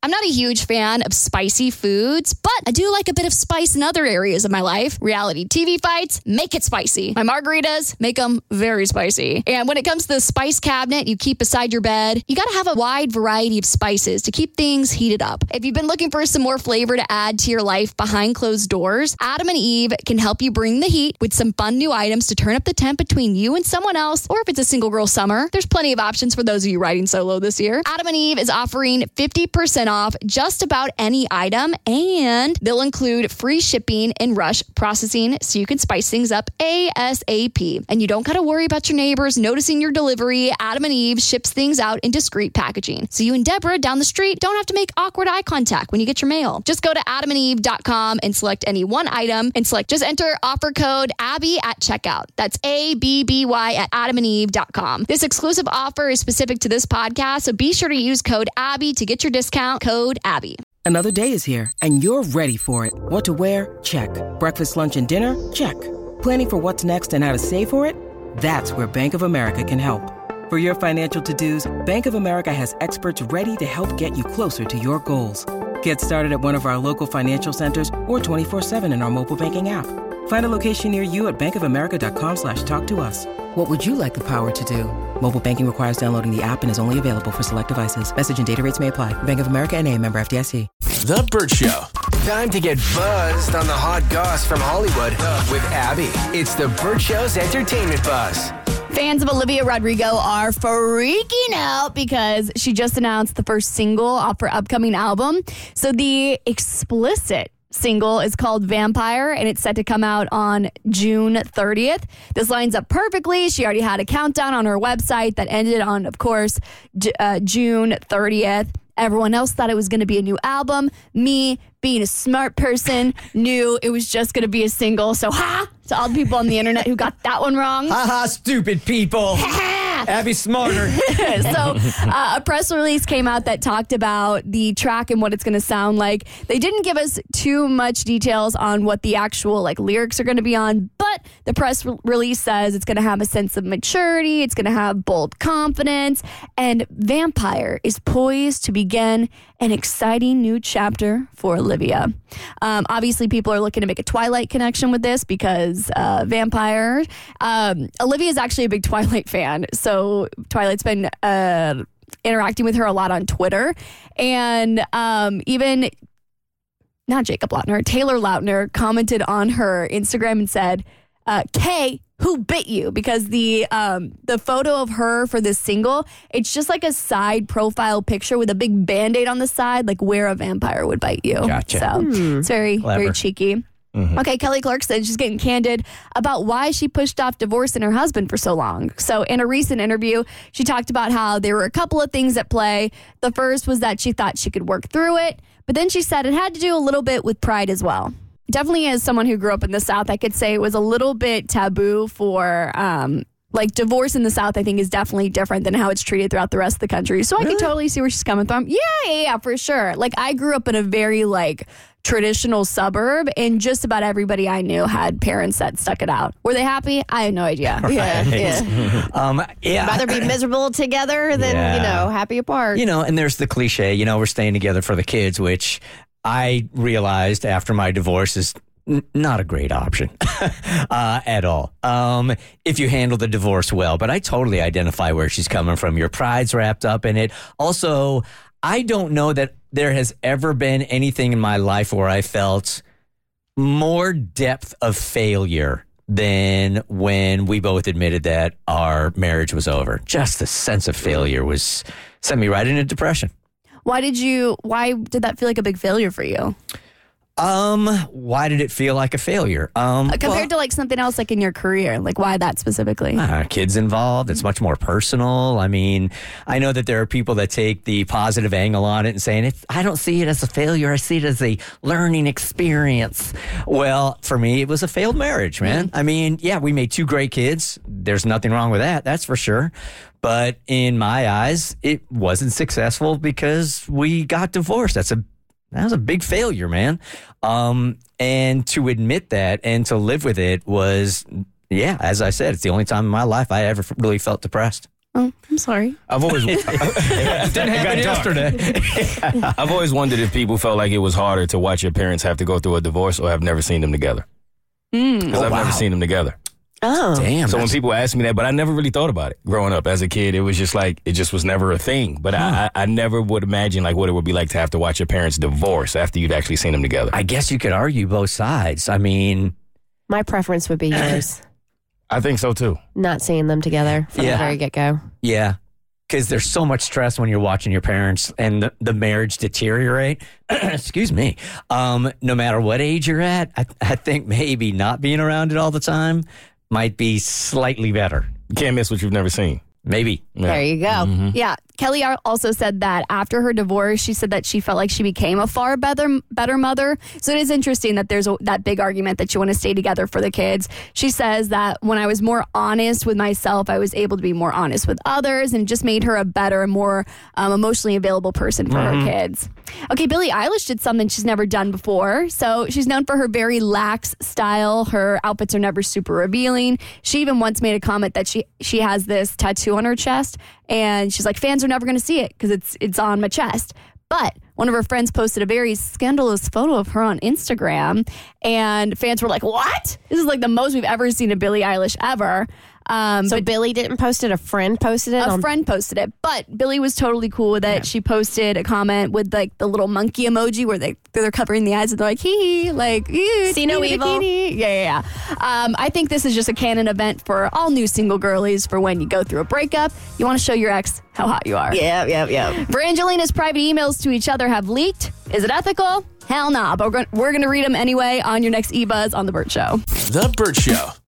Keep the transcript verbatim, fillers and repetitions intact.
I'm not a huge fan of spicy foods, but I do like a bit of spice in other areas of my life. Reality T V fights, make it spicy. My margaritas, make them very spicy. And when it comes to the spice cabinet you keep beside your bed, you got to have a wide variety of spices to keep things heated up. If you've been looking for some more flavor to add to your life behind closed doors, Adam and Eve can help you bring the heat with some fun new items to turn up the temp between you and someone else, or if it's a single girl summer, there's plenty of options for those of you riding solo this year. Adam and Eve is offering fifty percent off just about any item, and they'll include free shipping and rush processing so you can spice things up ASAP. And you don't got to worry about your neighbors noticing your delivery. Adam and Eve ships things out in discreet packaging, so you and Deborah down the street don't have to make awkward eye contact when you get your mail. Just go to adam and eve dot com and select any one item and select, just enter offer code Abby at checkout. That's A B B Y at adam and eve dot com. This exclusive offer is specific to this podcast, so be sure to use code Abby to get your discount. Code Abby. Another day is here, and you're ready for it. What to wear? Check. Breakfast, lunch, and dinner? Check. Planning for what's next and how to save for it? That's where Bank of America can help. For your financial to-dos, Bank of America has experts ready to help get you closer to your goals. Get started at one of our local financial centers or twenty-four seven in our mobile banking app. Find a location near you at bankofamerica.com slash talk to us. What would you like the power to do? Mobile banking requires downloading the app and is only available for select devices. Message and data rates may apply. Bank of America N A, member F D I C. The Burt Show. Time to get buzzed on the hot goss from Hollywood with Abby. It's the Burt Show's entertainment buzz. Fans of Olivia Rodrigo are freaking out because she just announced the first single off her upcoming album. So the explicit single is called Vampire, and it's set to come out on June thirtieth. This lines up perfectly. She already had a countdown on her website that ended on, of course, J- uh, June thirtieth. Everyone else thought it was going to be a new album. Me, being a smart person, knew it was just going to be a single. So, ha! To all the people on the internet who got that one wrong. Ha ha, stupid people. Abby's smarter. So uh, a press release came out that talked about the track and what it's going to sound like. They didn't give us too much details on what the actual like lyrics are going to be on, but the press re- release says it's going to have a sense of maturity. It's going to have bold confidence, and Vampire is poised to begin an exciting new chapter for Olivia. Um, obviously, people are looking to make a Twilight connection with this because uh, Vampire. Um, Olivia is actually a big Twilight fan, so Twilight's been uh, interacting with her a lot on Twitter, and um, even not Jacob Lautner, Taylor Lautner commented on her Instagram and said, uh, "Kay, who bit you?" Because the um, the photo of her for this single, it's just like a side profile picture with a big Band-Aid on the side, like where a vampire would bite you. Gotcha. So Hmm. it's very, Clever. very cheeky. Mm-hmm. Okay, Kelly Clarkson, she's getting candid about why she pushed off divorcing her husband for so long. So in a recent interview, she talked about how there were a couple of things at play. The first was that she thought she could work through it, but then she said it had to do a little bit with pride as well. Definitely, as someone who grew up in the South, I could say it was a little bit taboo for, um, like, divorce in the South, I think, is definitely different than how it's treated throughout the rest of the country. So I Really? can totally see where she's coming from. Yeah, yeah, yeah, for sure. Like, I grew up in a very, like, traditional suburb, and just about everybody I knew had parents that stuck it out. Were they happy? I had no idea. Yeah, yeah. Um, yeah. Rather be miserable together than, Yeah. you know, happy apart. You know, and there's the cliche, you know, we're staying together for the kids, which I realized after my divorce is n- not a great option uh, at all. Um, if you handle the divorce well, but I totally identify where she's coming from. Your pride's wrapped up in it. Also, I don't know that there has ever been anything in my life where I felt more depth of failure than when we both admitted that our marriage was over. Just the sense of failure was sent me right into depression. Why did you, why did that feel like a big failure for you? Um, why did it feel like a failure? Um, Uh, compared well, to like something else like in your career, like why that specifically? uh, kids involved. It's much more personal. I mean, I know that there are people that take the positive angle on it and saying, it's, I don't see it as a failure. I see it as a learning experience. Well, for me, it was a failed marriage, man. I mean, yeah, we made two great kids. There's nothing wrong with that. That's for sure. But in my eyes, it wasn't successful because we got divorced. That's a That was a big failure, man. Um, and to admit that and to live with it was, yeah, as I said, it's the only time in my life I ever really felt depressed. Oh, I'm sorry. I've always Didn't happen yesterday. I've always wondered if people felt like it was harder to watch your parents have to go through a divorce or have never seen them together. Because Mm. I've Oh, wow. never seen them together. Oh. Damn. So when that's- people ask me that, but I never really thought about it growing up as a kid. It was just like, it just was never a thing. But I, I, I never would imagine like what it would be like to have to watch your parents divorce after you've actually seen them together. I guess you could argue both sides. I mean, My preference would be yours. I think so too. Not seeing them together from Yeah. the very get go. yeah. Because there's so much stress when you're watching your parents and the, the marriage deteriorate. Excuse me. Um, no matter what age you're at, I, I think maybe not being around it all the time might be slightly better. You can't miss what you've never seen. Maybe. Yeah. There you go. Yeah. Kelly ar- also said that after her divorce, she said that she felt like she became a far better better mother. So it is interesting that there's a, that big argument that you want to stay together for the kids. She says that when I was more honest with myself, I was able to be more honest with others and just made her a better, more um, emotionally available person for her kids. Okay, Billie Eilish did something she's never done before. So she's known for her very lax style. Her outfits are never super revealing. She even once made a comment that she she has this tattoo on her chest, and she's like, fans are never going to see it because it's it's on my chest. But one of her friends posted a very scandalous photo of her on Instagram, and fans were like, what? This is like the most we've ever seen of Billie Eilish ever. Um, So but Billy didn't post it. A friend posted it. a on- friend posted it, but Billie was totally cool with it. She posted a comment with like the little monkey emoji where they they're covering the eyes and they're like hee hee, like ew, See no bikini, evil. bikini. Yeah, yeah, yeah. Um, I think this is just a canon event for all new single girlies for when you go through a breakup. You want to show your ex how hot you are. Yeah, yeah, yeah. Brangelina's private emails to each other have leaked. Is it ethical? Hell nah, but we're going we're gonna read them anyway on your next eBuzz on The Burt Show. The Burt Show.